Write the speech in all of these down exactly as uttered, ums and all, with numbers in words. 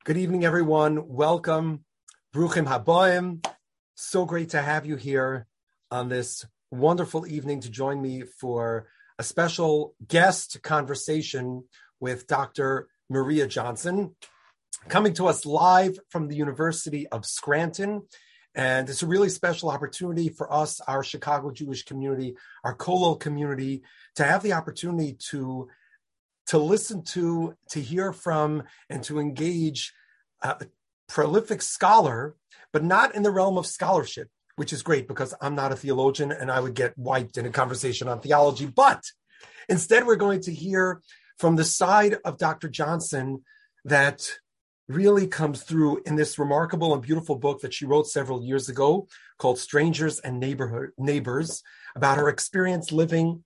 Good evening, everyone. Welcome. Bruchim Haboim. So great to have you here on this wonderful evening to join me for a special guest conversation with Doctor Maria Johnson, coming to us live from the University of Scranton. And it's a really special opportunity for us, our Chicago Jewish community, our Kollel community, to have the opportunity to to listen to, to hear from, and to engage a prolific scholar, but not in the realm of scholarship, which is great because I'm not a theologian and I would get wiped in a conversation on theology. But instead, we're going to hear from the side of Doctor Johnson that really comes through in this remarkable and beautiful book that she wrote several years ago called Strangers and Neighborhood Neighbors, about her experience living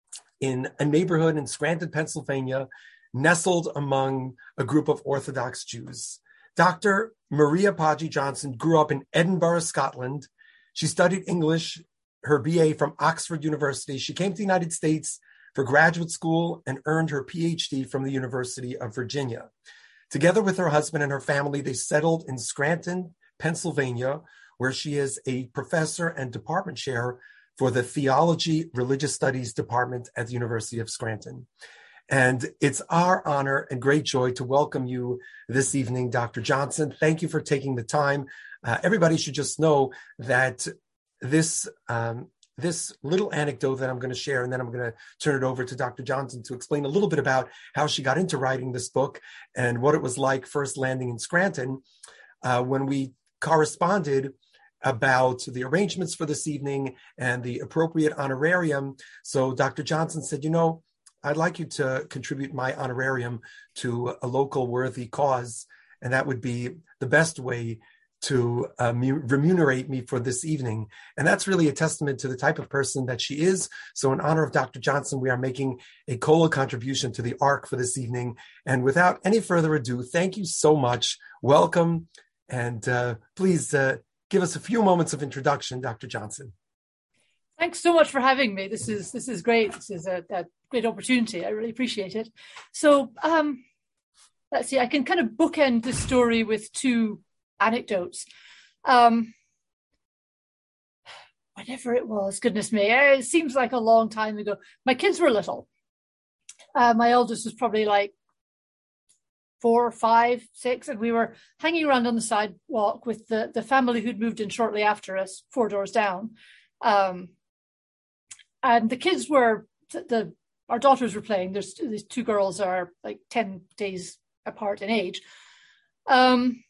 in a neighborhood in Scranton, Pennsylvania, nestled among a group of Orthodox Jews. Doctor Maria Paji Johnson grew up in Edinburgh, Scotland. She studied English, her B A from Oxford University. She came to the United States for graduate school and earned her P H D from the University of Virginia. Together with her husband and her family, they settled in Scranton, Pennsylvania, where she is a professor and department chair for the Theology Religious Studies Department at the University of Scranton. And it's our honor and great joy to welcome you this evening, Doctor Johnson. Thank you for taking the time. Uh, everybody should just know that this um, this little anecdote that I'm going to share, and then I'm going to turn it over to Doctor Johnson to explain a little bit about how she got into writing this book and what it was like first landing in Scranton. Uh, when we corresponded about the arrangements for this evening and the appropriate honorarium. So Doctor Johnson said, you know, I'd like you to contribute my honorarium to a local worthy cause. And that would be the best way to uh, remunerate me for this evening. And that's really a testament to the type of person that she is. So in honor of Doctor Johnson, we are making a Kollel contribution to the Ark for this evening. And without any further ado, thank you so much. Welcome. And uh, please, uh, give us a few moments of introduction, Doctor Johnson. Thanks so much for having me. This is this is great. This is a, a great opportunity. I really appreciate it. So um, let's see, I can kind of bookend this story with two anecdotes. Um, whatever it was, goodness me, it seems like a long time ago. My kids were little. Uh, my eldest was probably like four, five, six, and we were hanging around on the sidewalk with the, the family who'd moved in shortly after us, four doors down. Um, and the kids were, the our daughters were playing. There's these two girls are like ten days apart in age. Um,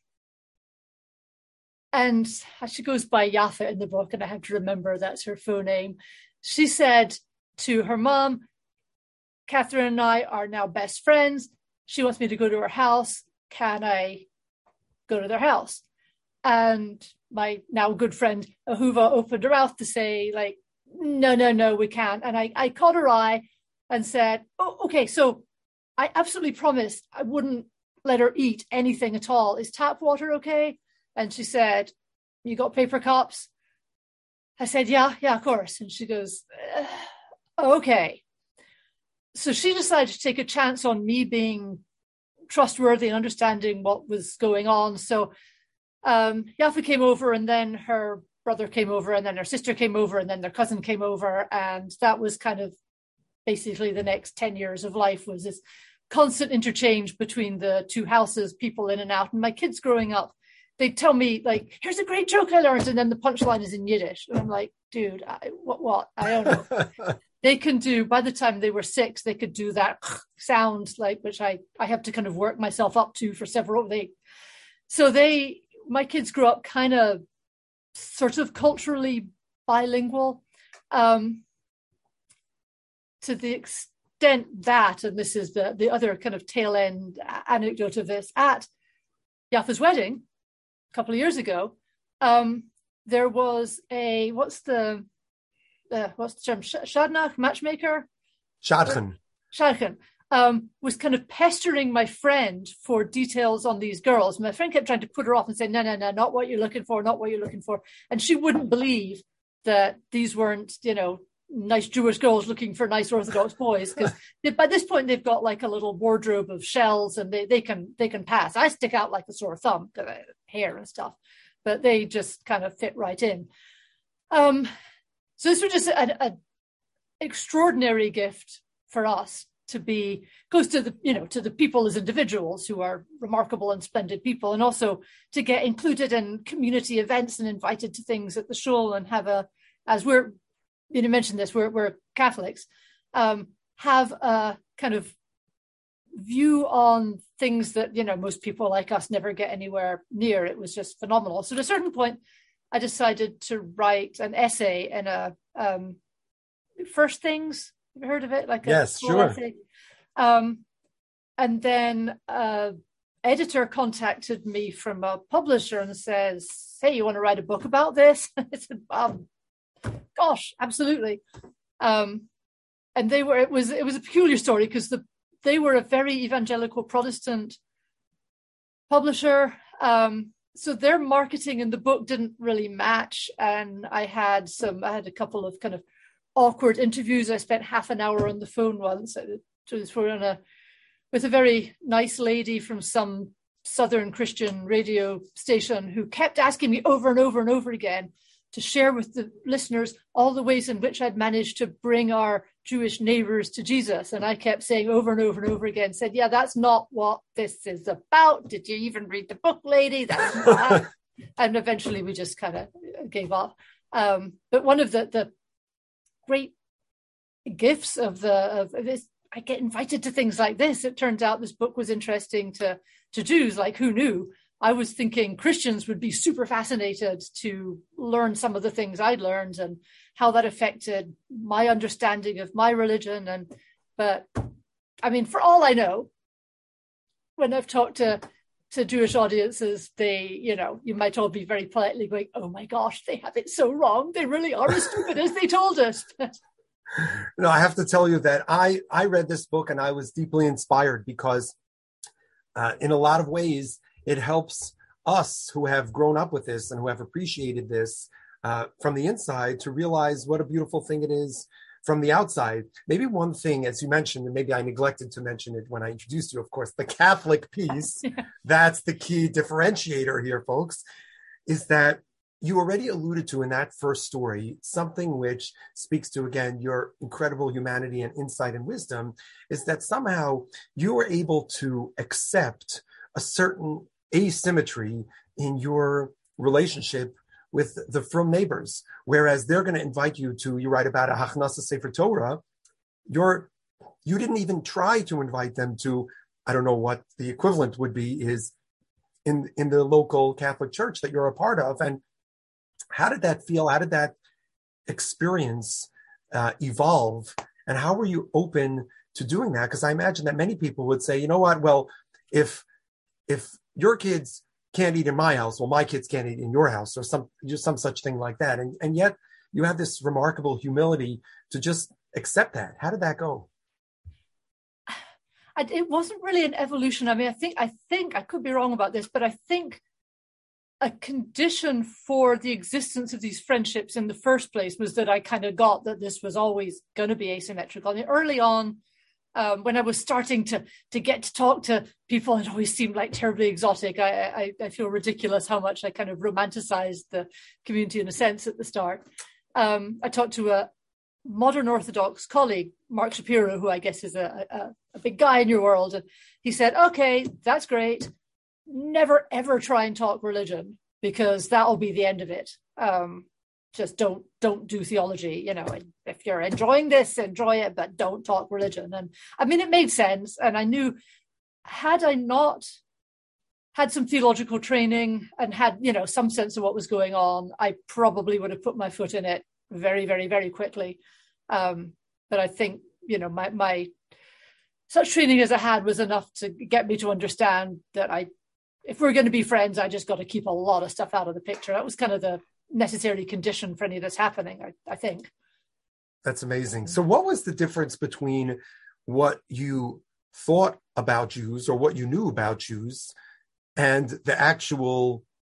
and she goes by Yafa in the book, and I have to remember that's her full name. She said to her mom, Catherine and I are now best friends. She wants me to go to her house. Can I go to their house? And my now good friend Ahuva opened her mouth to say, like, no, no, no, we can't. And I, I caught her eye and said, oh, okay, so I absolutely promised I wouldn't let her eat anything at all. Is tap water okay? And she said, you got paper cups? I said, yeah, yeah, of course. And she goes, okay. So she decided to take a chance on me being trustworthy and understanding what was going on. So um, Yafa came over, and then her brother came over, and then her sister came over, and then their cousin came over. And that was kind of basically the next ten years of life, was this constant interchange between the two houses, people in and out. And my kids growing up, they'd tell me, like, here's a great joke I learned. And then the punchline is in Yiddish. And I'm like, dude, I, what, what? I don't know. They can do, by the time they were six, they could do that sound, like, which I, I have to kind of work myself up to for several, they, so they, my kids grew up kind of sort of culturally bilingual, um, to the extent that, and this is the, the other kind of tail end anecdote of this, at Yafa's wedding a couple of years ago, um, there was a, what's the, Uh, what's the term? Shadnach, matchmaker? Shadchan. Shadchan um, was kind of pestering my friend for details on these girls. My friend kept trying to put her off and say, no, no, no, not what you're looking for, not what you're looking for. And she wouldn't believe that these weren't, you know, nice Jewish girls looking for nice Orthodox boys, because by this point they've got like a little wardrobe of shells and they, they can they can pass. I stick out like a sore thumb because I have hair and stuff, but they just kind of fit right in. Um, so this was just an extraordinary gift for us to be close to the, you know, to the people as individuals who are remarkable and splendid people, and also to get included in community events and invited to things at the shul and have a, as we're, you know, mentioned this, we're, we're Catholics, um, have a kind of view on things that, you know, most people like us never get anywhere near. It was just phenomenal. So at a certain point, I decided to write an essay in a, um, First Things. Have you heard of it? Like a yes, sure. Essay. Um, and then an editor contacted me from a publisher and says, "Hey, you want to write a book about this?" I said, um, "Gosh, absolutely." Um, and they were. It was. It was a peculiar story because the they were a very evangelical Protestant publisher. Um, so their marketing in the book didn't really match, and I had some. I had a couple of kind of awkward interviews. I spent half an hour on the phone once on a, with a very nice lady from some Southern Christian radio station who kept asking me over and over and over again to share with the listeners all the ways in which I'd managed to bring our Jewish neighbors to Jesus. And I kept saying over and over and over again, said, "Yeah, that's not what this is about. Did you even read the book, lady? That's not." And eventually we just kind of gave up. Um, but one of the, the great gifts of the of this, I get invited to things like this. It turns out this book was interesting to to Jews. Like, who knew? I was thinking Christians would be super fascinated to learn some of the things I'd learned and how that affected my understanding of my religion. And but I mean, for all I know, when I've talked to to Jewish audiences, they, you know, you might all be very politely going, "Oh my gosh, they have it so wrong. They really are as stupid as they told us." No, I have to tell you that I, I read this book and I was deeply inspired because uh, in a lot of ways, it helps us who have grown up with this and who have appreciated this uh, from the inside to realize what a beautiful thing it is from the outside. Maybe one thing, as you mentioned, and maybe I neglected to mention it when I introduced you, of course, the Catholic piece, yeah. That's the key differentiator here, folks, is that you already alluded to in that first story, something which speaks to, again, your incredible humanity and insight and wisdom, is that somehow you were able to accept a certain asymmetry in your relationship with the frum neighbors, whereas they're going to invite you to, you write about a Hachnasa Sefer Torah, you're, you didn't even try to invite them to, I don't know what the equivalent would be, is in, in the local Catholic church that you're a part of. And how did that feel? How did that experience uh, evolve? And how were you open to doing that? Because I imagine that many people would say, you know what, well, if if your kids can't eat in my house, well, my kids can't eat in your house, or some just some such thing like that. And and yet you have this remarkable humility to just accept that. How did that go? I, it wasn't really an evolution. I mean, I think I think I could be wrong about this, but I think a condition for the existence of these friendships in the first place was that I kind of got that this was always going to be asymmetrical. I mean, early on, um, when I was starting to to get to talk to people, it always seemed like terribly exotic. I, I, I feel ridiculous how much I kind of romanticized the community in a sense at the start. Um, I talked to a modern Orthodox colleague, Mark Shapiro, who I guess is a, a, a big guy in your world. And he said, "Okay, that's great. Never, ever try and talk religion, because that'll be the end of it. Um, just don't don't do theology. You know, if you're enjoying this, enjoy it, but don't talk religion." And I mean, it made sense. And I knew, had I not had some theological training and had, you know, some sense of what was going on, I probably would have put my foot in it very, very, very quickly. Um, but I think, you know, my my such training as I had was enough to get me to understand that I, if we're going to be friends, I just got to keep a lot of stuff out of the picture. That was kind of the necessary condition for any of this happening, I, I think. That's amazing. So what was the difference between what you thought about Jews or what you knew about Jews and the actual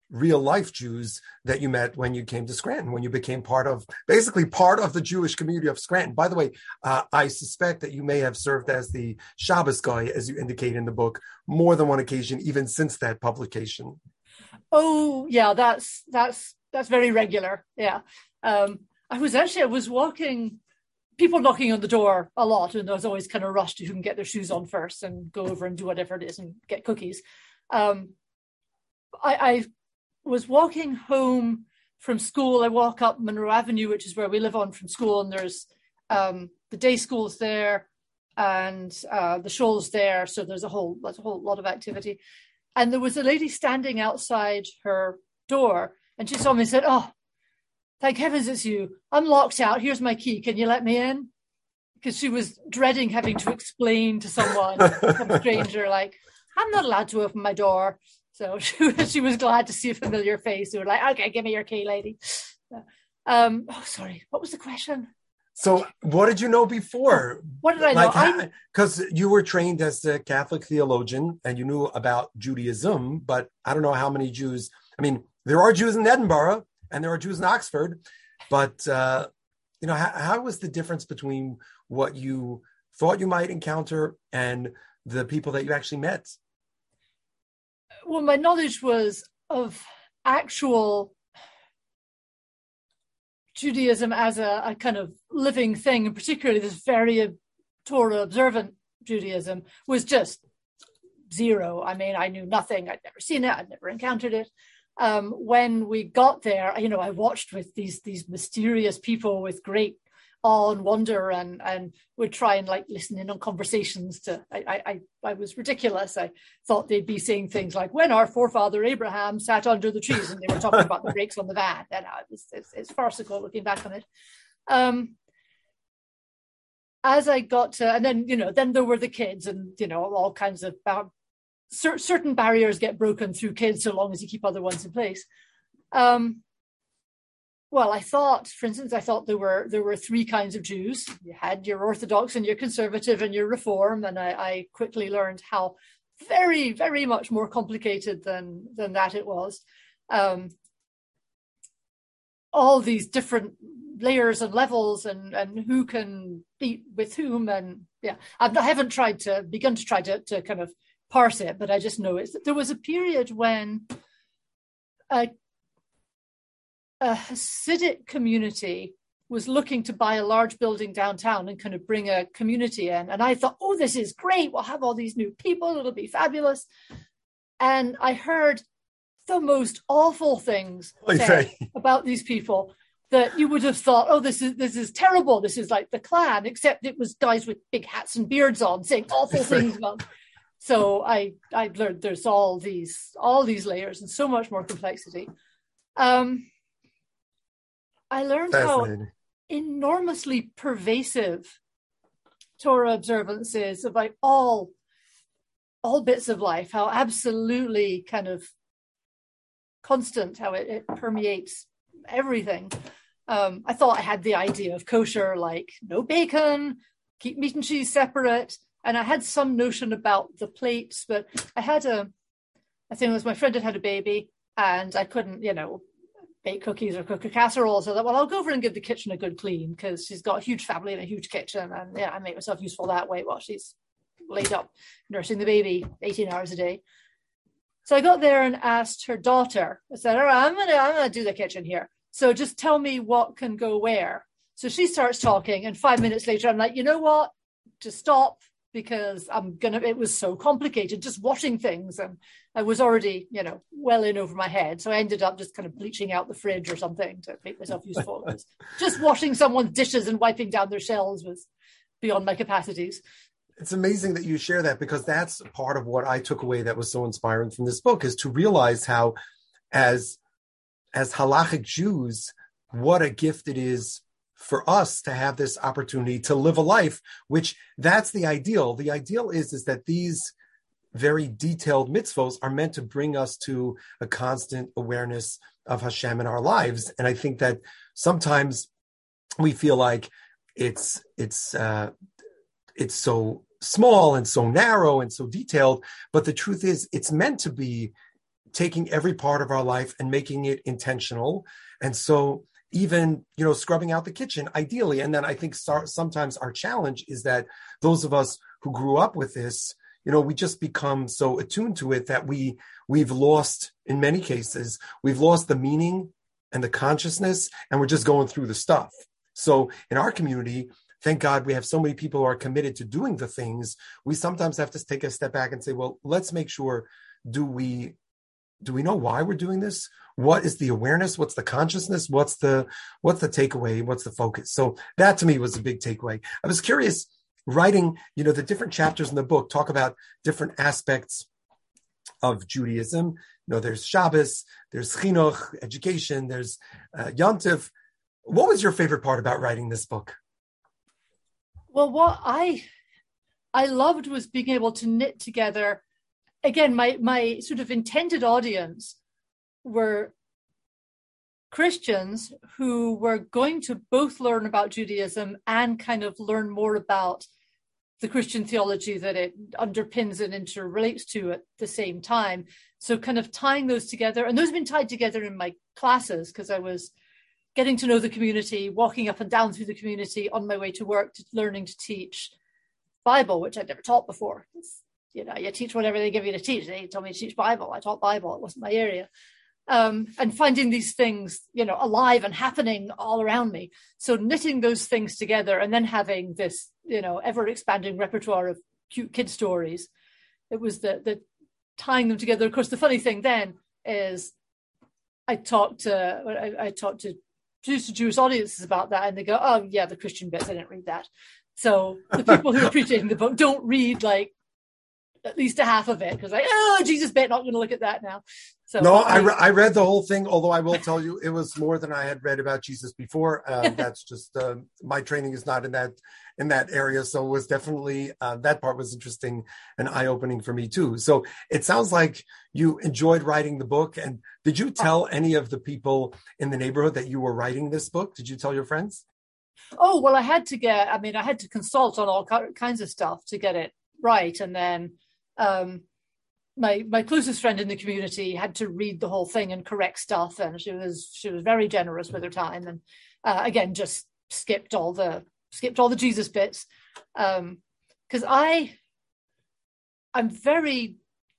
real life Jews that you met when you came to Scranton, when you became part of, basically part of the Jewish community of Scranton. By the way, uh, I suspect that you may have served as the Shabbos guy, as you indicate in the book, more than one occasion, even since that publication. Oh, yeah, that's that's that's very regular. Yeah. Um, I was actually, I was walking, people knocking on the door a lot, and there was always kind of rush to who can get their shoes on first and go over and do whatever it is and get cookies. Um, I, I was walking home from school. I walk up Monroe Avenue, which is where we live on from school, and there's um, the day school's there and uh, the shul's there. So there's a whole, there's a whole lot of activity. And there was a lady standing outside her door, and she saw me and said, "Oh, thank heavens it's you. I'm locked out. Here's my key. Can you let me in?" Because she was dreading having to explain to someone, some stranger, like, "I'm not allowed to open my door." So she, she was glad to see a familiar face. Who were like, "Okay, give me your key, lady." Um, oh, sorry. What was the question? So what did you know before? What did I know? Like, because you were trained as a Catholic theologian and you knew about Judaism, but I don't know how many Jews. I mean, there are Jews in Edinburgh and there are Jews in Oxford, but, uh, you know, how, how was the difference between what you thought you might encounter and the people that you actually met? Well, my knowledge was of actual Judaism as a, a kind of living thing, and particularly this very Torah observant Judaism was just zero. I mean, I knew nothing. I'd never seen it. I'd never encountered it. Um, when we got there, you know, I watched with these these mysterious people with great awe and wonder, and and would try and like listen in on conversations. To I I I was ridiculous. I thought they'd be saying things like, "When our forefather Abraham sat under the trees," and they were talking about the brakes on the van. And it was, it's, it's farcical looking back on it. Um, as I got to, and then you know, then there were the kids, and you know, all kinds of bar- cer- certain barriers get broken through kids so long as you keep other ones in place. Um, Well, I thought, for instance, I thought there were there were three kinds of Jews. You had your Orthodox and your Conservative and your Reform, and I, I quickly learned how very, very much more complicated than than that it was. Um, all these different layers and levels, and and who can be with whom, and yeah, I've, I haven't tried to begun to try to to kind of parse it, but I just know it's there was a period when Uh, a Hasidic community was looking to buy a large building downtown and kind of bring a community in. And I thought, oh, this is great. We'll have all these new people. It'll be fabulous. And I heard the most awful things said about these people that you would have thought, oh, this is this is terrible. This is like the Klan, except it was guys with big hats and beards on saying awful things about them. So I I learned there's all these all these layers and so much more complexity. Um, I learned how enormously pervasive Torah observance is of like all, all bits of life, how absolutely kind of constant, how it, it permeates everything. Um, I thought I had the idea of kosher, like no bacon, keep meat and cheese separate. And I had some notion about the plates, but I had a, I think it was my friend had had a baby and I couldn't, you know, bake cookies or cook a casserole. So that, well, I'll go over and give the kitchen a good clean because she's got a huge family and a huge kitchen. And yeah, I make myself useful that way while she's laid up nursing the baby eighteen hours a day. So I got there and asked her daughter, I said, all right, I'm going to, I'm going to do the kitchen here. So just tell me what can go where. So she starts talking and five minutes later, I'm like, you know what, just stop. Because I'm gonna, it was so complicated just washing things, and I was already, you know, well in over my head. So I ended up just kind of bleaching out the fridge or something to make myself useful. Just washing someone's dishes and wiping down their shelves was beyond my capacities. It's amazing that you share that, because that's part of what I took away that was so inspiring from this book, is to realize how, as as halachic Jews, what a gift it is for us to have this opportunity to live a life, which that's the ideal. The ideal is, is that these very detailed mitzvos are meant to bring us to a constant awareness of Hashem in our lives. And I think that sometimes we feel like it's, it's, uh, it's so small and so narrow and so detailed, but the truth is it's meant to be taking every part of our life and making it intentional. And so even, you know, scrubbing out the kitchen, ideally. And then I think sometimes our challenge is that those of us who grew up with this, you know, we just become so attuned to it that we, we've lost, in many cases, we've lost the meaning and the consciousness, and we're just going through the stuff. So in our community, thank God we have so many people who are committed to doing the things. We sometimes have to take a step back and say, well, let's make sure, do we do we know why we're doing this? What is the awareness? What's the consciousness? What's the what's the takeaway? What's the focus? So that to me was a big takeaway. I was curious, writing, you know, the different chapters in the book talk about different aspects of Judaism. You know, there's Shabbos, there's Chinuch, education, there's uh, Yom Tov. What was your favorite part about writing this book? Well, what I I loved was being able to knit together. Again, my my sort of intended audience were Christians who were going to both learn about Judaism and kind of learn more about the Christian theology that it underpins and interrelates to at the same time. So kind of tying those together, and those have been tied together in my classes because I was getting to know the community, walking up and down through the community on my way to work, to learning to teach Bible, which I'd never taught before. It's, you know, you teach whatever they give you to teach. They told me to teach Bible. I taught Bible. It wasn't my area. Um, and finding these things, you know, alive and happening all around me. So knitting those things together and then having this, you know, ever expanding repertoire of cute kid stories. It was the, the tying them together. Of course, the funny thing then is I talked to, I, I talked to Jews to Jewish audiences about that, and they go, oh yeah, the Christian bits, I didn't read that. So the people who are appreciating the book don't read like at least a half of it because like, oh, Jesus bit, not going to look at that now. So no, I, re- I read the whole thing, although I will tell you it was more than I had read about Jesus before. Um, that's just uh, my training is not in that in that area, so it was definitely uh, that part was interesting and eye-opening for me too. So it sounds like you enjoyed writing the book. And did you tell any of the people in the neighborhood that you were writing this book? Did you tell your friends? Oh, well, I had to get. I mean, I had to consult on all kinds of stuff to get it right, and then. Um, My my closest friend in the community had to read the whole thing and correct stuff, and she was she was very generous with her time, and uh, again just skipped all the skipped all the Jesus bits, because um, I I'm very.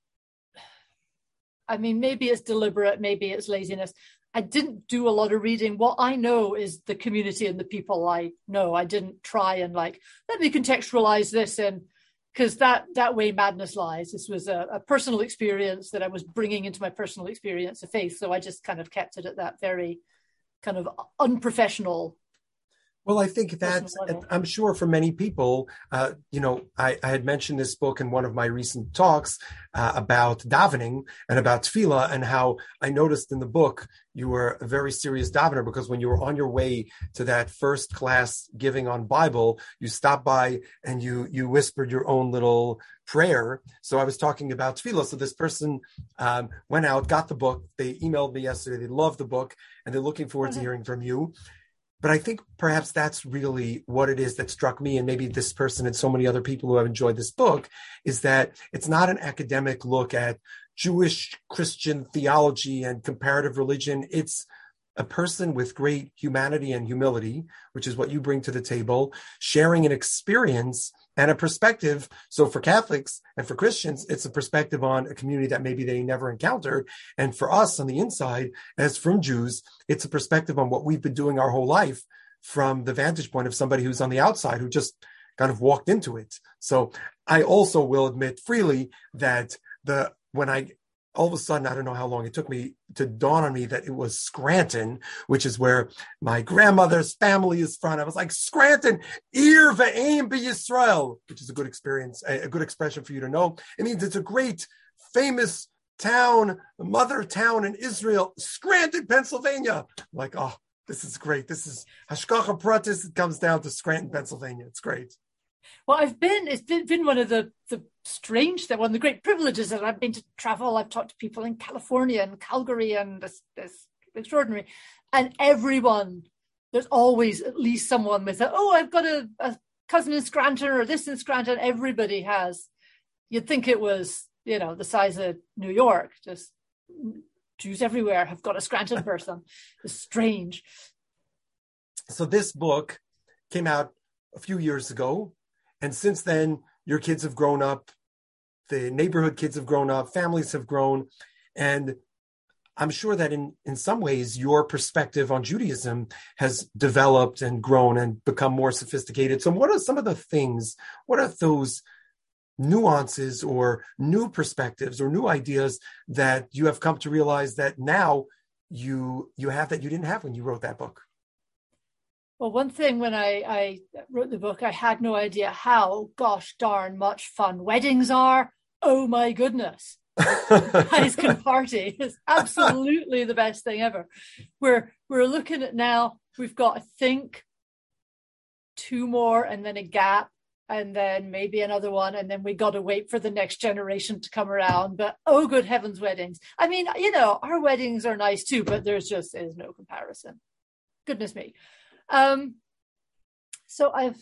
I mean, maybe it's deliberate, maybe it's laziness. I didn't do a lot of reading. What I know is the community and the people I know. I didn't try and like let me contextualize this in. Because that that way madness lies. This was a, a personal experience that I was bringing into my personal experience of faith. So I just kind of kept it at that very kind of unprofessional. Well, I think that's, I'm sure for many people, uh, you know, I, I had mentioned this book in one of my recent talks uh, about davening and about tefillah, and how I noticed in the book you were a very serious davener, because when you were on your way to that first class giving on Bible, you stopped by and you you whispered your own little prayer. So I was talking about tefillah. So this person um, went out, got the book. They emailed me yesterday. They love the book and they're looking forward to hearing from you. But I think perhaps that's really what it is that struck me, and maybe this person and so many other people who have enjoyed this book, is that it's not an academic look at Jewish Christian theology and comparative religion. It's a person with great humanity and humility, which is what you bring to the table, sharing an experience and a perspective. So for Catholics and for Christians, it's a perspective on a community that maybe they never encountered. And for us on the inside, as from Jews, it's a perspective on what we've been doing our whole life from the vantage point of somebody who's on the outside, who just kind of walked into it. So I also will admit freely that the when I all of a sudden, I don't know how long it took me to dawn on me that it was Scranton, which is where my grandmother's family is from. I was like, Scranton, Ir ve'em b'Yisrael, which is a good experience, a, a good expression for you to know. It means it's a great, famous town, mother town in Israel, Scranton, Pennsylvania. I'm like, oh, this is great. This is Hashgacha Pratis. It comes down to Scranton, Pennsylvania. It's great. Well, I've been, it's been, been one of the, the strange, that one of the great privileges that I've been to travel. I've talked to people in California and Calgary, and it's, it's extraordinary. And everyone, there's always at least someone with a, oh, I've got a, a cousin in Scranton or this in Scranton. Everybody has. You'd think it was, you know, the size of New York, just Jews everywhere have got a Scranton person. It's strange. So this book came out a few years ago, and since then, your kids have grown up, the neighborhood kids have grown up, families have grown, and I'm sure that in, in some ways, your perspective on Judaism has developed and grown and become more sophisticated. So what are some of the things, what are those nuances or new perspectives or new ideas that you have come to realize that now you you have that you didn't have when you wrote that book? Well, one thing when I, I wrote the book, I had no idea how gosh darn much fun weddings are. Oh my goodness. Guys can party. It's absolutely the best thing ever. We're we're looking at now, we've got, I think, two more and then a gap and then maybe another one, and then we got to wait for the next generation to come around. But oh, good heavens, weddings. I mean, you know, our weddings are nice too, but there's just is no comparison. Goodness me. Um, so I've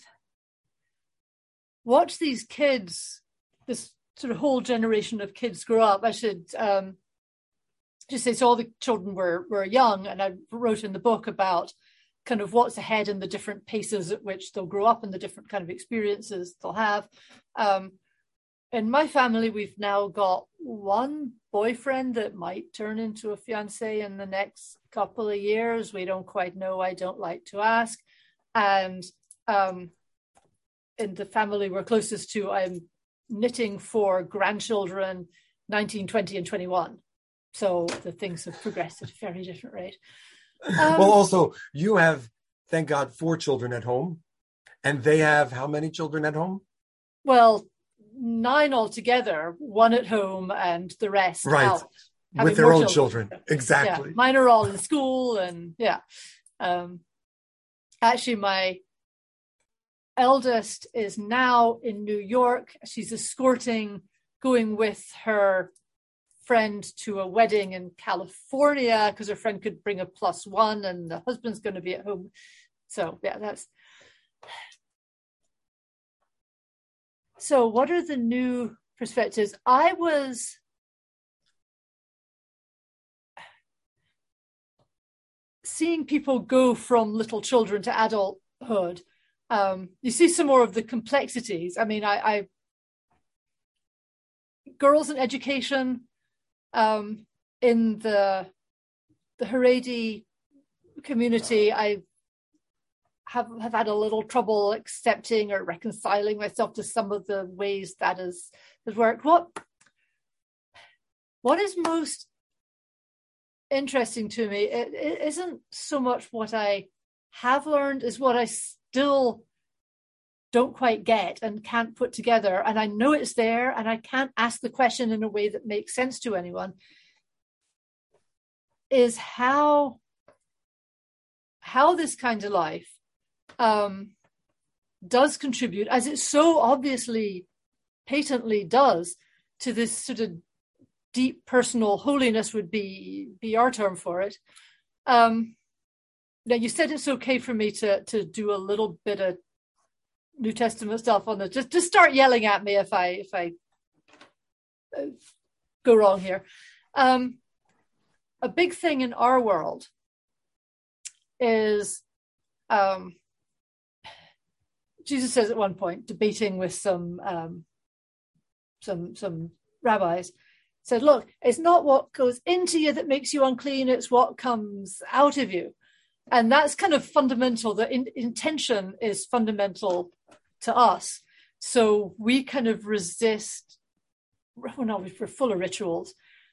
watched these kids, this sort of whole generation of kids grow up. I should um, just say, so all the children were were young, and I wrote in the book about kind of what's ahead and the different paces at which they'll grow up and the different kind of experiences they'll have. Um, in my family, we've now got one boyfriend that might turn into a fiance in the next couple of years. We don't quite know. I don't like to ask. And um, in the family we're closest to, I'm knitting for grandchildren nineteen, twenty, and twenty-one. So the things have progressed at a very different rate. Um, well, also, you have, thank God, four children at home. And they have how many children at home? Well, nine altogether, one at home and the rest right. out. With their own children. children. Exactly. Yeah. Mine are all in school and yeah. Um, actually, my eldest is now in New York. She's escorting, going with her friend to a wedding in California because her friend could bring a plus one and the husband's going to be at home. So yeah, that's. So what are the new perspectives? I was seeing people go from little children to adulthood. Um, you see some more of the complexities. I mean, I, I girls in education um, in the the Haredi community, I have have had a little trouble accepting or reconciling myself to some of the ways that has has worked. What what is most interesting to me, it, it isn't so much what I have learned as what I still don't quite get and can't put together. And I know it's there and I can't ask the question in a way that makes sense to anyone, is how, how this kind of life um, does contribute, as it so obviously, patently does, to this sort of deep personal holiness would be, be our term for it. Um, now, you said it's okay for me to, to do a little bit of New Testament stuff on it. Just, just start yelling at me if I if I uh, go wrong here. Um, a big thing in our world is um, Jesus says at one point, debating with some um, some some rabbis, said, "Look, it's not what goes into you that makes you unclean; it's what comes out of you." And that's kind of fundamental. The in, intention is fundamental to us. So we kind of resist, well, no, we're full of rituals.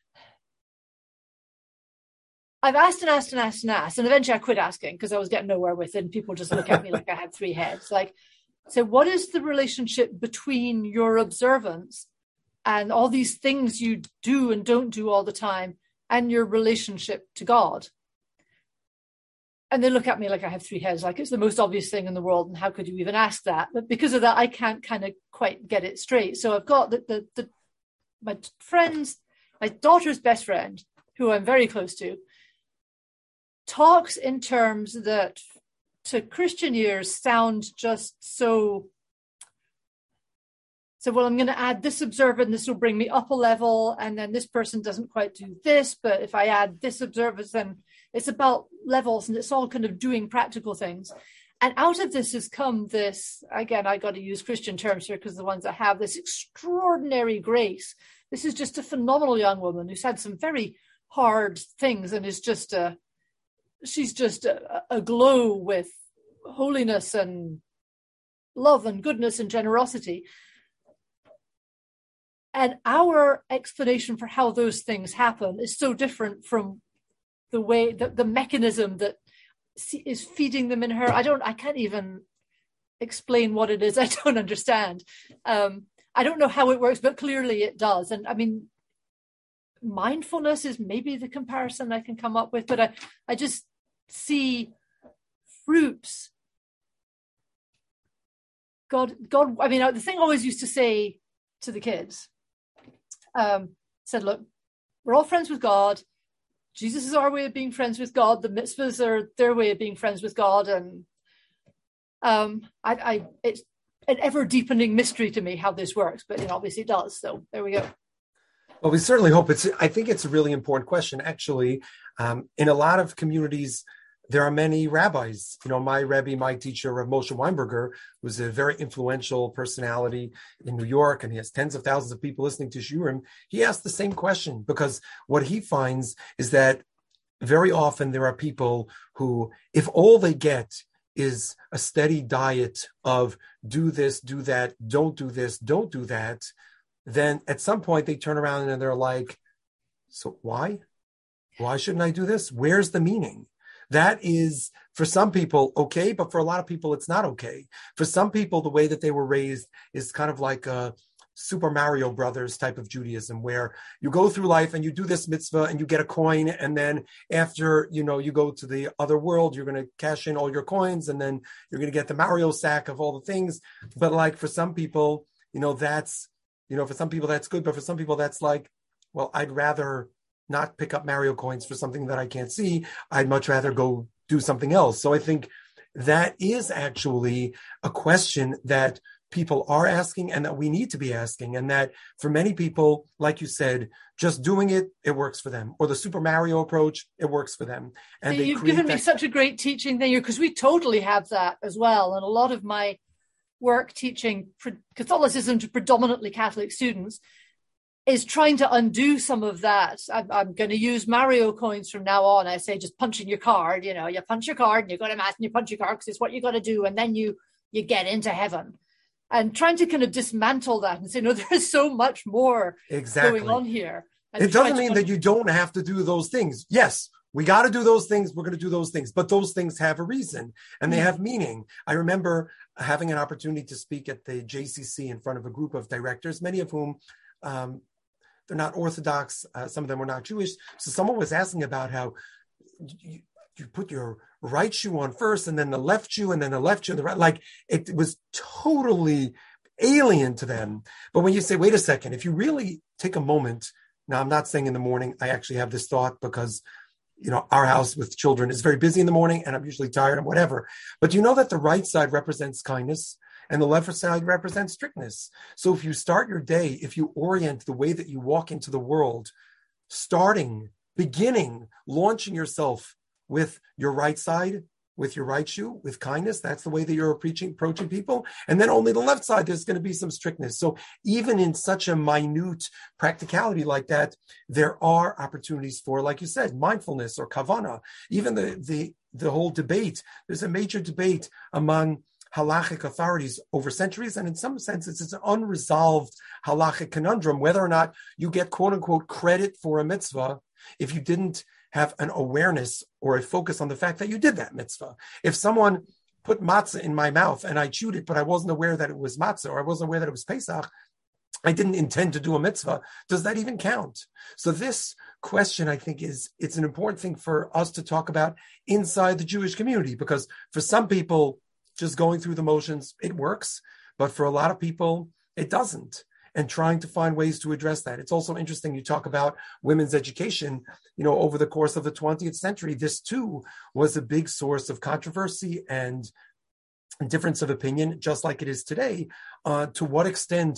I've asked and asked and asked and asked, and eventually I quit asking because I was getting nowhere with it, and people just look at me like I had three heads. Like, so what is the relationship between your observance and all these things you do and don't do all the time and your relationship to God? And they look at me like I have three heads, like it's the most obvious thing in the world. And how could you even ask that? But because of that, I can't kind of quite get it straight. So I've got the, the, the my friends, my daughter's best friend, who I'm very close to, talks in terms that to Christian ears sound just so, So, well, I'm going to add this observant, and this will bring me up a level. And then this person doesn't quite do this, but if I add this observance, then it's about levels, and it's all kind of doing practical things. And out of this has come this, again, I got to use Christian terms here because the ones I have, this extraordinary grace. This is just a phenomenal young woman who's had some very hard things and is just a, she's just a, a glow with holiness and love and goodness and generosity. And our explanation for how those things happen is so different from the way that the mechanism that is feeding them in her. I don't, I can't even explain what it is. I don't understand. Um, I don't know how it works, but clearly it does. And I mean, mindfulness is maybe the comparison I can come up with, but I, I just see fruits. God, God, I mean, the thing I always used to say to the kids, um, said, look, we're all friends with God. Jesus is our way of being friends with God. The mitzvahs are their way of being friends with God. And um, I, I, it's an ever deepening mystery to me how this works, but it obviously does. So there we go. Well, we certainly hope it's, I think it's a really important question. Actually, um, in a lot of communities, there are many rabbis. You know, my Rebbe, my teacher, Rav Moshe Weinberger, was a very influential personality in New York, and he has tens of thousands of people listening to Shurim. He asked the same question because what he finds is that very often there are people who, if all they get is a steady diet of do this, do that, don't do this, don't do that, then at some point they turn around and they're like, so why? Why shouldn't I do this? Where's the meaning? That is, for some people, okay, but for a lot of people, it's not okay. For some people, the way that they were raised is kind of like a Super Mario Brothers type of Judaism, where you go through life and you do this mitzvah and you get a coin, and then after, you know, you go to the other world, you're going to cash in all your coins, and then you're going to get the Mario sack of all the things. But like for some people, you know, that's, you know, for some people that's good, but for some people that's like, well, I'd rather not pick up Mario coins for something that I can't see. I'd much rather go do something else. So I think that is actually a question that people are asking and that we need to be asking. And that for many people, like you said, just doing it, it works for them. Or the Super Mario approach, it works for them. And they You've given that- me such a great teaching there, because we totally have that as well. And a lot of my work teaching Catholicism to predominantly Catholic students is trying to undo some of that. I'm, I'm going to use Mario coins from now on. I say just punching your card. You know, you punch your card and you go to mass and you punch your card because it's what you got to do, and then you you get into heaven. And trying to kind of dismantle that and say, no, there's so much more exactly. going on here. It doesn't mean that you don't have to do those things. Yes, we got to do those things. We're going to do those things, but those things have a reason and they have meaning. I remember having an opportunity to speak at the J C C in front of a group of directors, many of whom um, they're not Orthodox. Uh, some of them were not Jewish. So someone was asking about how you, you put your right shoe on first and then the left shoe and then the left shoe and the right, like it was totally alien to them. But when you say, wait a second, if you really take a moment, now I'm not saying in the morning, I actually have this thought because, you know, our house with children is very busy in the morning and I'm usually tired and whatever. But you know that the right side represents kindness and the left side represents strictness. So if you start your day, if you orient the way that you walk into the world, starting, beginning, launching yourself with your right side, with your right shoe, with kindness, that's the way that you're approaching, approaching people. And then only the left side, there's going to be some strictness. So even in such a minute practicality like that, there are opportunities for, like you said, mindfulness or kavana. Even the, the, the whole debate, there's a major debate among halachic authorities over centuries. And in some sense, it's an unresolved halachic conundrum, whether or not you get quote unquote credit for a mitzvah if you didn't have an awareness or a focus on the fact that you did that mitzvah. If someone put matzah in my mouth and I chewed it, but I wasn't aware that it was matzah, or I wasn't aware that it was Pesach, I didn't intend to do a mitzvah, does that even count? So this question, I think, is it's an important thing for us to talk about inside the Jewish community, because for some people, just going through the motions, it works. But for a lot of people, it doesn't. And trying to find ways to address that. It's also interesting you talk about women's education. You know, over the course of the twentieth century, this too was a big source of controversy and difference of opinion, just like it is today. Uh, to what extent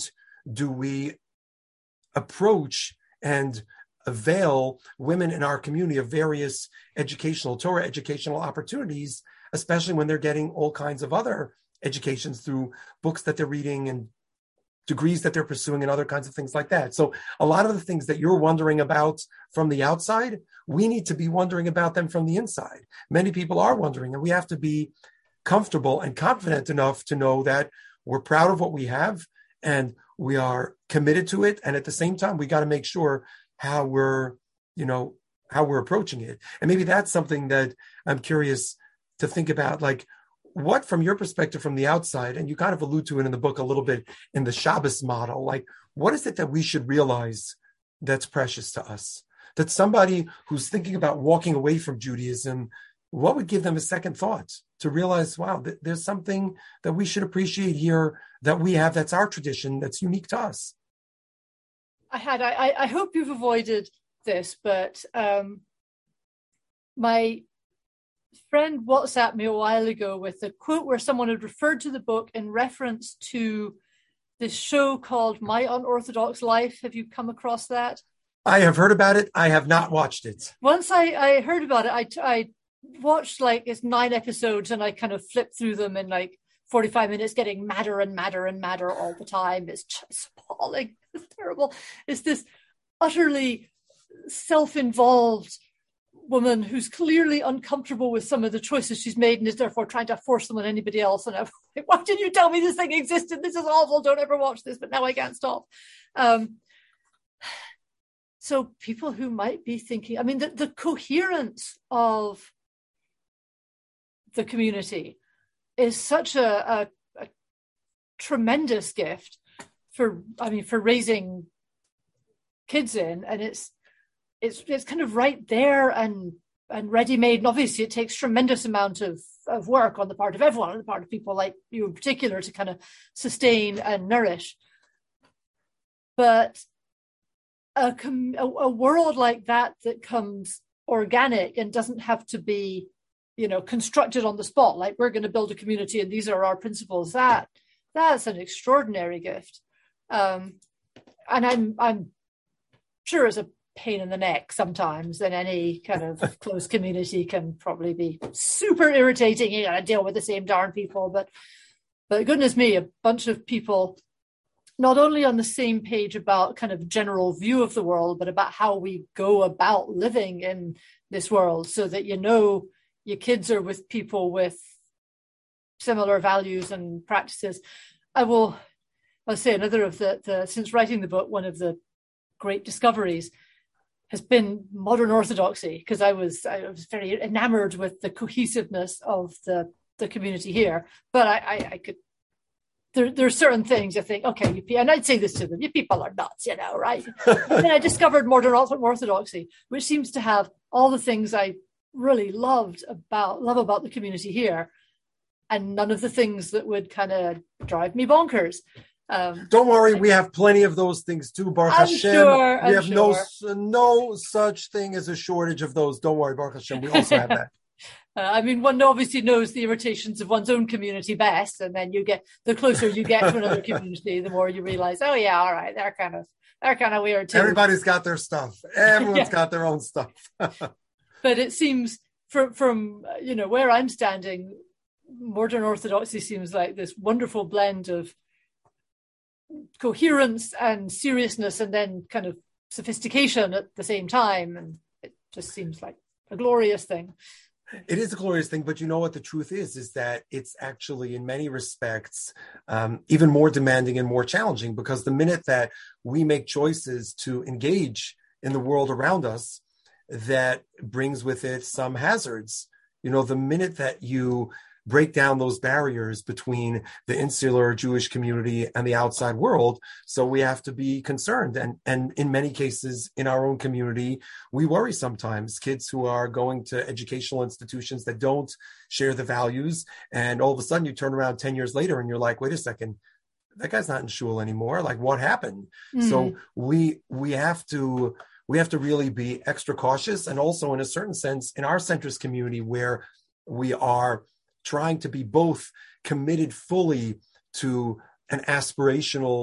do we approach and avail women in our community of various educational, Torah educational opportunities, especially when they're getting all kinds of other educations through books that they're reading and degrees that they're pursuing and other kinds of things like that. So a lot of the things that you're wondering about from the outside, we need to be wondering about them from the inside. Many people are wondering, and we have to be comfortable and confident enough to know that we're proud of what we have and we are committed to it. And at the same time, we got to make sure how we're, you know, how we're approaching it. And maybe that's something that I'm curious to think about, like, what, from your perspective from the outside, and you kind of allude to it in the book a little bit in the Shabbos model, like, what is it that we should realize that's precious to us? That somebody who's thinking about walking away from Judaism, what would give them a second thought to realize, wow, th- there's something that we should appreciate here that we have, that's our tradition, that's unique to us? I had, I, I hope you've avoided this, but um, my friend WhatsApped me a while ago with a quote where someone had referred to the book in reference to this show called My Unorthodox Life. Have you come across that? I have heard about it. I have not watched it. Once I, I heard about it, I, I watched like it's nine episodes and I kind of flipped through them in like forty-five minutes, getting madder and madder and madder all the time. It's just appalling. It's terrible. It's this utterly self-involved woman who's clearly uncomfortable with some of the choices she's made and is therefore trying to force them on anybody else. And I'm like, why did you tell me this thing existed? This is awful. Don't ever watch this. But now I can't stop. Um, so people who might be thinking, I mean, the, the coherence of the community is such a, a, a tremendous gift for, I mean, for raising kids in, and it's, it's, it's kind of right there and, and ready-made. And obviously it takes tremendous amount of, of work on the part of everyone, on the part of people like you in particular, to kind of sustain and nourish. But a, a, a world like that, that comes organic and doesn't have to be, you know, constructed on the spot, like we're going to build a community and these are our principles, that that's an extraordinary gift. Um, and I'm, I'm sure it's a pain in the neck sometimes, and any kind of close community can probably be super irritating. You gotta deal with the same darn people, but, but goodness me, a bunch of people not only on the same page about kind of general view of the world, but about how we go about living in this world, so that, you know, your kids are with people with similar values and practices. I will, I'll say another of the, the, since writing the book, one of the great discoveries has been modern orthodoxy, because I was, I was very enamored with the cohesiveness of the, the community here. But I, I, I could, there, there are certain things I think, okay, you, and I'd say this to them, you people are nuts, you know, right? And then I discovered modern orthodoxy, which seems to have all the things I really loved about, love about the community here, and none of the things that would kind of drive me bonkers. Um, Don't worry, we have plenty of those things too, Baruch I'm Hashem. sure, I'm we have sure. no no such thing as a shortage of those. Don't worry, Baruch Hashem, we also have that. uh, I mean, one obviously knows the irritations of one's own community best, and then you get, the closer you get to another community, the more you realize, oh yeah, all right, they're kind of they're kind of weird too. Everybody's got their stuff. Everyone's yeah. got their own stuff. But it seems from from you know where I'm standing, modern orthodoxy seems like this wonderful blend of coherence and seriousness, and then kind of sophistication at the same time, and it just seems like a glorious thing. It is a glorious thing, but you know what the truth is, is that it's actually in many respects um, even more demanding and more challenging, because the minute that we make choices to engage in the world around us, that brings with it some hazards. You know, the minute that you break down those barriers between the insular Jewish community and the outside world. So we have to be concerned. And, and in many cases in our own community, we worry sometimes, kids who are going to educational institutions that don't share the values. And all of a sudden you turn around ten years later and you're like, wait a second, that guy's not in shul anymore. Like, what happened? Mm. So we, we have to, we have to really be extra cautious. And also, in a certain sense, in our centrist community, where we are trying to be both committed fully to an aspirational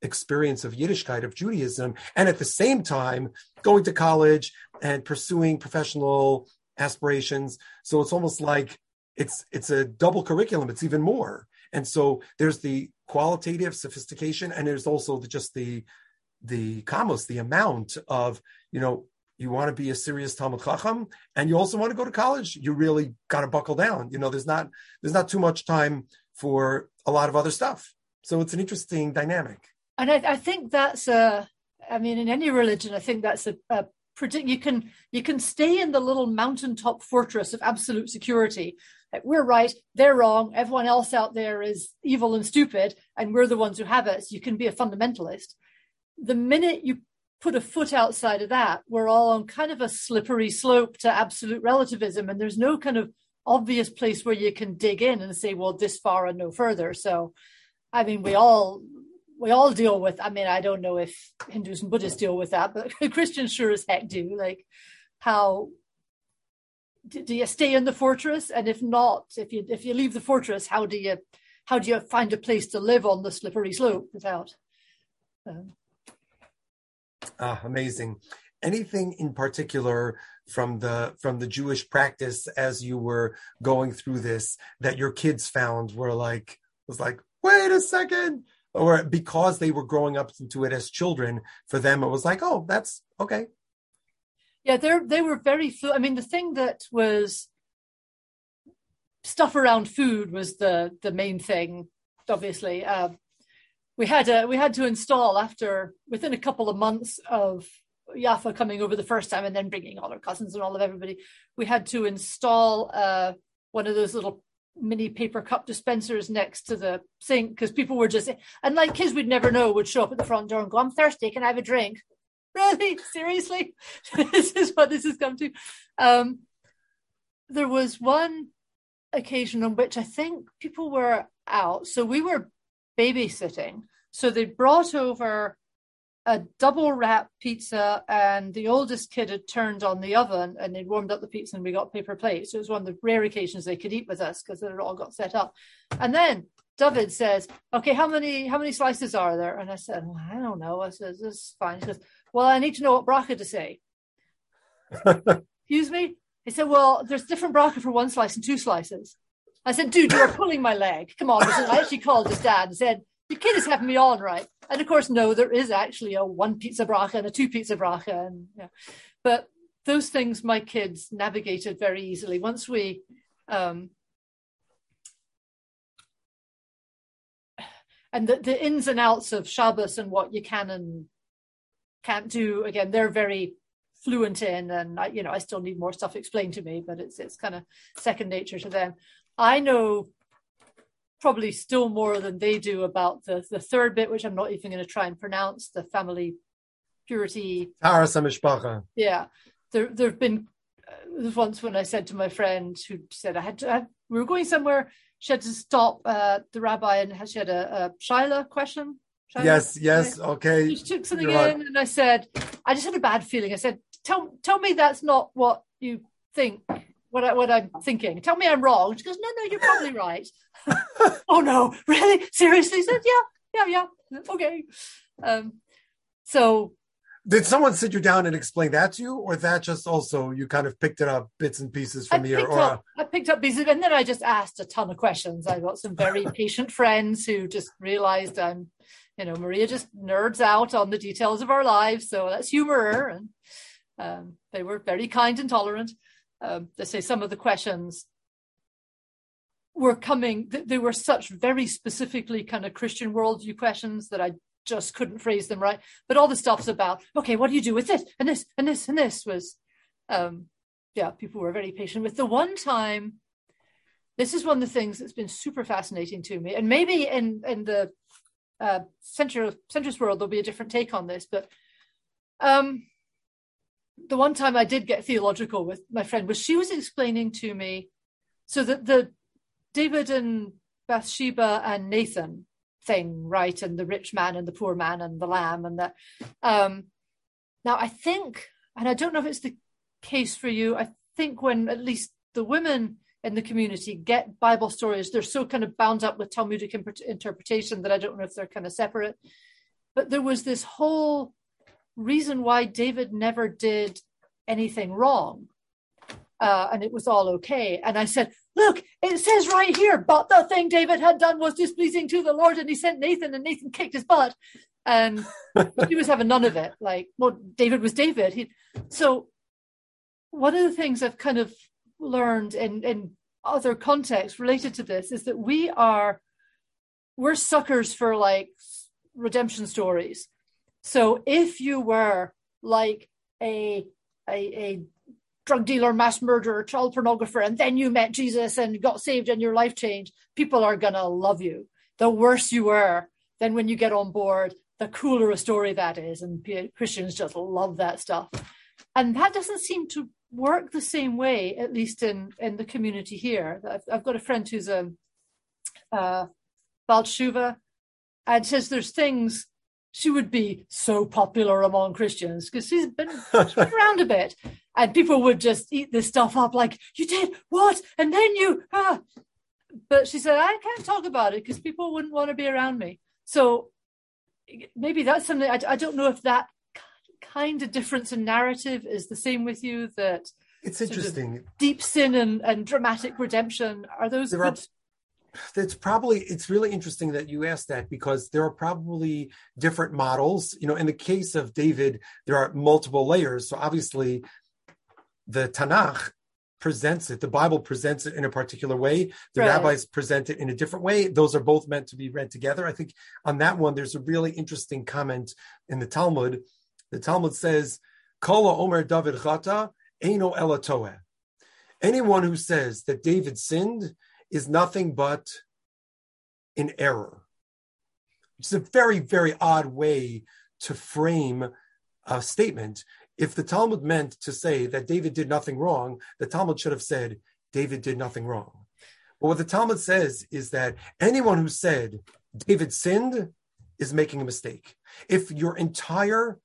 experience of Yiddishkeit, of Judaism, and at the same time going to college and pursuing professional aspirations. So it's almost like it's it's a double curriculum. It's even more. And so there's the qualitative sophistication, and there's also the, just the the kamos, the amount of, you know, you want to be a serious Talmud Chacham, and you also want to go to college. You really got to buckle down. You know, there's not there's not too much time for a lot of other stuff. So it's an interesting dynamic. And I, I think that's a, I mean, in any religion, I think that's a, a predict. You can you can stay in the little mountaintop fortress of absolute security. Like, we're right, they're wrong. Everyone else out there is evil and stupid, and we're the ones who have it. So you can be a fundamentalist. The minute you put a foot outside of that, we're all on kind of a slippery slope to absolute relativism, and there's no kind of obvious place where you can dig in and say, well, this far and no further. So, I mean, we all we all deal with, I mean, I don't know if Hindus and Buddhists deal with that, but Christians sure as heck do. Like, how do, do you stay in the fortress? And if not, if you if you leave the fortress, how do you how do you find a place to live on the slippery slope without? Um, Ah, amazing. Anything in particular from the from the Jewish practice as you were going through this that your kids found were like, was like, wait a second, or because they were growing up into it as children, for them it was like, oh, that's okay. Yeah, they they were very flu- I mean, the thing that was stuff around food was the the main thing, obviously. Um, We had a, we had to install after within a couple of months of Yafa coming over the first time and then bringing all her cousins and all of everybody. We had to install uh, one of those little mini paper cup dispensers next to the sink because people were just, and like kids we'd never know would show up at the front door and go, "I'm thirsty, can I have a drink?" Really? Seriously? This is what this has come to. Um, there was one occasion on which I think people were out. So we were babysitting. So they brought over a double wrap pizza, and the oldest kid had turned on the oven and they'd warmed up the pizza, and we got paper plates. So it was one of the rare occasions they could eat with us because it all got set up. And then David says, "Okay, how many how many slices are there?" And I said, "Well, I don't know." I said, "This is fine." He says, "Well, I need to know what bracha to say." Excuse me? He said, "Well, there's different bracha for one slice and two slices." I said, "Dude, you are pulling my leg. Come on." I actually called his dad and said, "Your kid is having me on, right?" And of course, no, there is actually a one pizza bracha and a two pizza bracha. And yeah. But those things my kids navigated very easily. Once we, um, and the, the ins and outs of Shabbos and what you can and can't do, again, they're very fluent in, and I, you know, I still need more stuff explained to me, but it's it's kind of second nature to them. I know probably still more than they do about the, the third bit, which I'm not even going to try and pronounce, the family purity. Yeah. There there have been, uh, once when I said to my friend who said I had to, I, we were going somewhere, she had to stop uh, the rabbi, and she had a, a Shaila question. Shaila? Yes, yes, okay. She took something You're in right. And I said, I just had a bad feeling. I said, tell tell me that's not what you think. What, I, what I'm thinking. Tell me I'm wrong. She goes, "No, no, you're probably right." "Oh no, really? Seriously?" I said, yeah, yeah, yeah. Okay. Um, so. Did someone sit you down and explain that to you, or that just also you kind of picked it up bits and pieces from I the picked or up, I picked up pieces, and then I just asked a ton of questions. I got some very patient friends who just realized I'm, you know, Maria just nerds out on the details of our lives, so let's humor her. And um, they were very kind and tolerant. Um, they say some of the questions were coming, they were such very specifically kind of Christian worldview questions that I just couldn't phrase them right. But all the stuff's about, okay, what do you do with this and this and this and this was, um, yeah, people were very patient with. The one time, this is one of the things that's been super fascinating to me, and maybe in, in the uh, central, centrist world, there'll be a different take on this, but um, the one time I did get theological with my friend was she was explaining to me, so that the David and Bathsheba and Nathan thing, right, and the rich man and the poor man and the lamb and that. Um, now I think, and I don't know if it's the case for you, I think when at least the women in the community get Bible stories, they're so kind of bound up with Talmudic imp- interpretation that I don't know if they're kind of separate. but there was this whole reason why David never did anything wrong. Uh, and it was all okay. And I said, look, it says right here, but the thing David had done was displeasing to the Lord, and he sent Nathan, and Nathan kicked his butt. And he was having none of it. Like, well, David was David. He, so one of the things I've kind of learned in, in other contexts related to this is that we are, we're suckers for like redemption stories. So if you were like a, a, a drug dealer, mass murderer, child pornographer, and then you met Jesus and got saved and your life changed, people are going to love you. The worse you were, then when you get on board, the cooler a story that is. And Christians just love that stuff. And that doesn't seem to work the same way, at least in, in the community here. I've, I've got a friend who's a uh, Baal Teshuva, and says there's things, she would be so popular among Christians because she's been, she's been around a bit. And people would just eat this stuff up like, you did what? And then you, ah. But she said, I can't talk about it because people wouldn't want to be around me. So maybe that's something, I, I don't know if that kind of difference in narrative is the same with you, that it's interesting. Deep sin and, and dramatic redemption, are those there good? Are, it's probably, it's really interesting that you asked that, because there are probably different models. You know, in the case of David, there are multiple layers. So obviously the Tanakh presents it, the Bible presents it in a particular way. The Right. rabbis present it in a different way. Those are both meant to be read together. I think on that one, there's a really interesting comment in the Talmud. The Talmud says, Kol Omer David Chata, Eino Ela Toeh. Anyone who says that David sinned is nothing but in error. It's a very, very odd way to frame a statement. If the Talmud meant to say that David did nothing wrong, the Talmud should have said David did nothing wrong. But what the Talmud says is that anyone who said David sinned is making a mistake. If your entire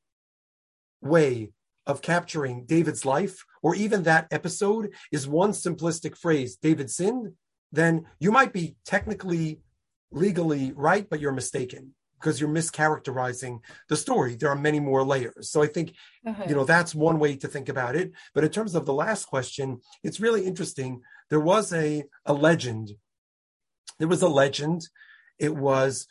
way of capturing David's life, or even that episode, is one simplistic phrase, David sinned, then you might be technically, legally right, but you're mistaken, because you're mischaracterizing the story. There are many more layers. So I think, Okay. you know, that's one way to think about it. But in terms of the last question, it's really interesting. There was a, a legend. There was a legend. It was,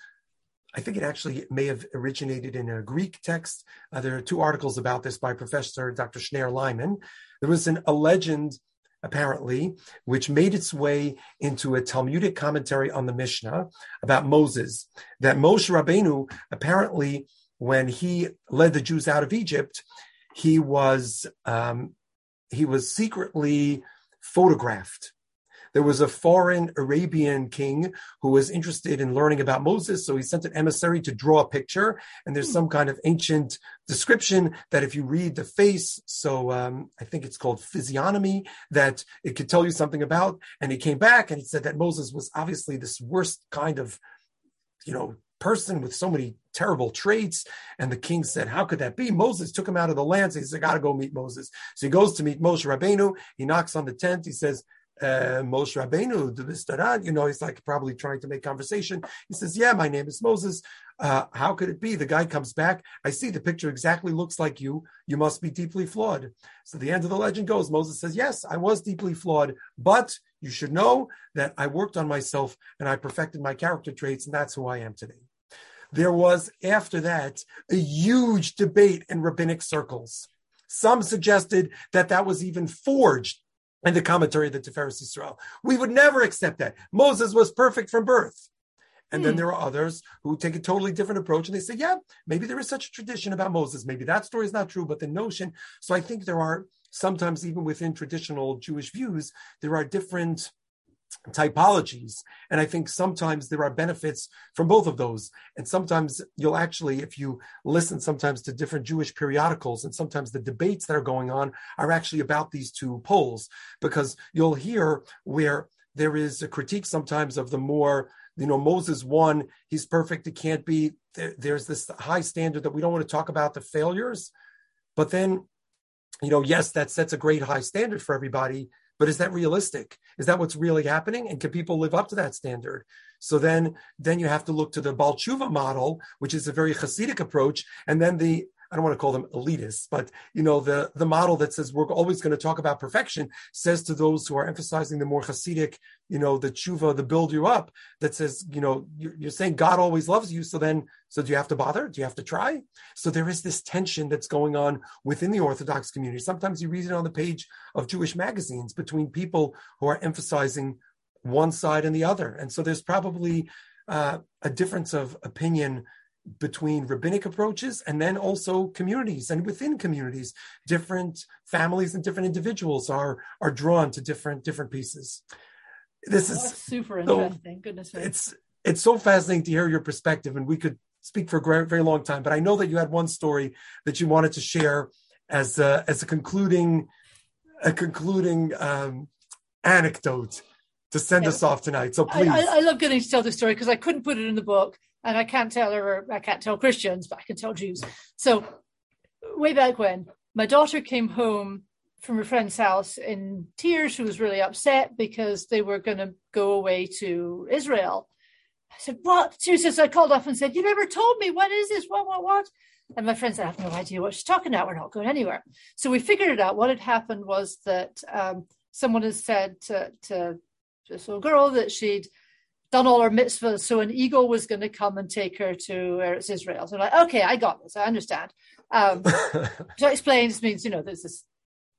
I think it actually may have originated in a Greek text. Uh, there are two articles about this by Professor Doctor Schneur Lyman. There was an, a legend, apparently, which made its way into a Talmudic commentary on the Mishnah about Moses, that Moshe Rabbeinu, apparently, when he led the Jews out of Egypt, he was um, he was secretly photographed. There was a foreign Arabian king who was interested in learning about Moses, so he sent an emissary to draw a picture. And there's some kind of ancient description that if you read the face, so um, I think it's called physiognomy, that it could tell you something about. And he came back and he said that Moses was obviously this worst kind of, you know, person with so many terrible traits. And the king said, how could that be? Moses took him out of the land. So he said, I got to go meet Moses. So he goes to meet Moshe Rabbeinu. He knocks on the tent. He says, Uh, Moshe Rabbeinu, you know, he's like probably trying to make conversation. He says, yeah, my name is Moses. Uh, how could it be? The guy comes back. I see the picture exactly looks like you. You must be deeply flawed. So the end of the legend goes, Moses says, yes, I was deeply flawed, but you should know that I worked on myself and I perfected my character traits, and that's who I am today. There was, after that, a huge debate in rabbinic circles. Some suggested that that was even forged and the commentary of the Tiferes Yisrael. We would never accept that. Moses was perfect from birth. And hmm. then there are others who take a totally different approach and they say, yeah, maybe there is such a tradition about Moses. Maybe that story is not true, but the notion. So I think there are sometimes, even within traditional Jewish views, there are different typologies. And I think sometimes there are benefits from both of those. And sometimes you'll actually, if you listen sometimes to different Jewish periodicals, and sometimes the debates that are going on are actually about these two poles, because you'll hear where there is a critique sometimes of the more, you know, Moses one, he's perfect, it can't be. There, there's this high standard that we don't want to talk about the failures. But then, you know, yes, that sets a great high standard for everybody. but is that realistic? Is that what's really happening? And can people live up to that standard? So then, then you have to look to the Baal Tshuva model, which is a very Hasidic approach, and then the I don't want to call them elitists, but you know, the, the model that says we're always going to talk about perfection says to those who are emphasizing the more Hasidic, you know, the tshuva, the build you up, that says, you know, you're, you're saying God always loves you. So then, so do you have to bother? Do you have to try? So there is this tension that's going on within the Orthodox community. Sometimes you read it on the page of Jewish magazines between people who are emphasizing one side and the other. And so there's probably uh, a difference of opinion between rabbinic approaches and then also communities, and within communities, different families and different individuals are are drawn to different different pieces. This oh, is super interesting. So, Goodness me. It's it's so fascinating to hear your perspective, and we could speak for a very, very long time. But I know that you had one story that you wanted to share as a, as a concluding a concluding um, anecdote to send yeah. us off tonight. So please, I, I, I love getting to tell the story because I couldn't put it in the book. And I can't tell her, I can't tell Christians, but I can tell Jews. So way back when, my daughter came home from her friend's house in tears. She was really upset because they were going to go away to Israel. I said, what? Seriously, so I called up and said, you never told me. What is this? What, what, what? And my friend said, I have no idea what she's talking about. We're not going anywhere. So we figured it out. What had happened was that um, someone had said to, to this little girl that she'd done all her mitzvahs, so an eagle was going to come and take her to Eretz Israel. So I'm like, okay, I got this, I understand. Um, so I explained, this means, you know, there's this,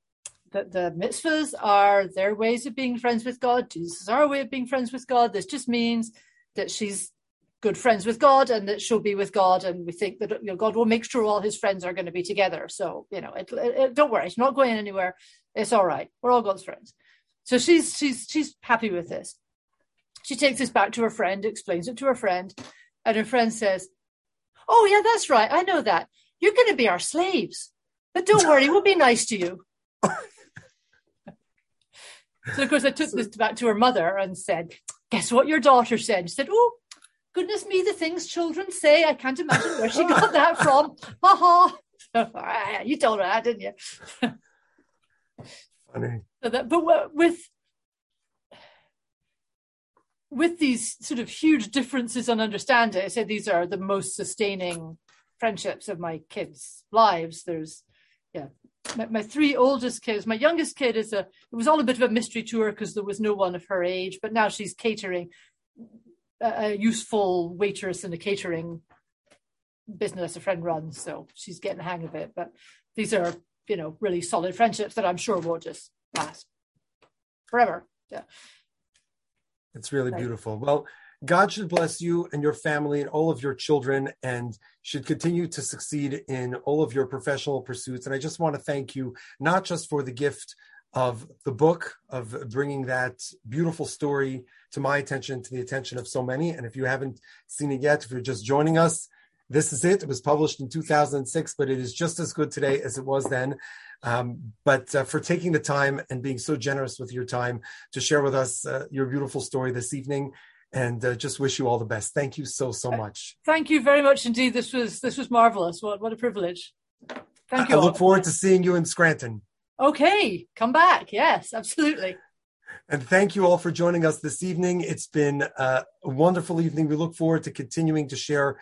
that the mitzvahs are their ways of being friends with God. Jesus is our way of being friends with God. This just means that she's good friends with God and that she'll be with God. And we think that, you know, God will make sure all his friends are going to be together. So, you know, it, it, don't worry, she's not going anywhere. It's all right. We're all God's friends. So she's, she's, she's happy with this. She takes this back to her friend, explains it to her friend, and her friend says, oh, yeah, that's right. I know that. You're going to be our slaves. But don't worry, we'll be nice to you. So, of course, I took this back to her mother and said, guess what your daughter said? She said, oh, goodness me, the things children say. I can't imagine where she got that from. Ha ha. You told her that, didn't you? Funny. So that, but with... with these sort of huge differences on understanding, I say these are the most sustaining friendships of my kids' lives. There's, yeah, my, my three oldest kids, my youngest kid is a, it was all a bit of a mystery to her because there was no one of her age, but now she's catering, a, a useful waitress in a catering business a friend runs. So she's getting the hang of it. But these are, you know, really solid friendships that I'm sure will just last forever. Yeah. It's really beautiful. Well, God should bless you and your family and all of your children and should continue to succeed in all of your professional pursuits. And I just want to thank you, not just for the gift of the book, of bringing that beautiful story to my attention, to the attention of so many. And if you haven't seen it yet, if you're just joining us, this is it. It was published in two thousand six, but it is just as good today as it was then. Um, but uh, for taking the time and being so generous with your time to share with us uh, your beautiful story this evening, and uh, just wish you all the best. Thank you so, so much. Thank you very much indeed. This was this was marvelous. What what a privilege. Thank you. I all. look forward to seeing you in Scranton. Okay, come back. Yes, absolutely. And thank you all for joining us this evening. It's been uh, a wonderful evening. We look forward to continuing to share